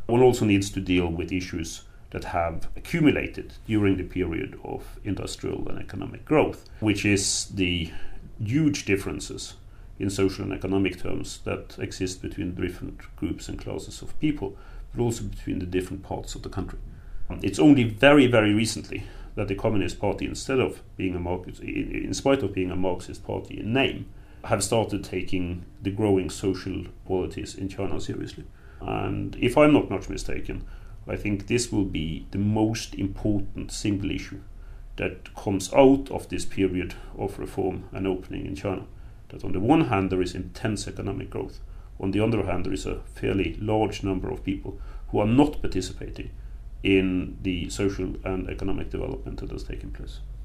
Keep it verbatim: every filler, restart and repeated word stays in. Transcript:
One also needs to deal with issues that have accumulated during the period of industrial and economic growth, which is the huge differences in social and economic terms that exist between different groups and classes of people, but also between the different parts of the country. It's only very, very recently that the Communist Party, instead of being a Marxist, in spite of being a Marxist party in name, have started taking the growing social qualities in China seriously. And if I'm not much mistaken, I think this will be the most important single issue that comes out of this period of reform and opening in China. That on the one hand there is intense economic growth, on the other hand there is a fairly large number of people who are not participating in the social and economic development that has taken place.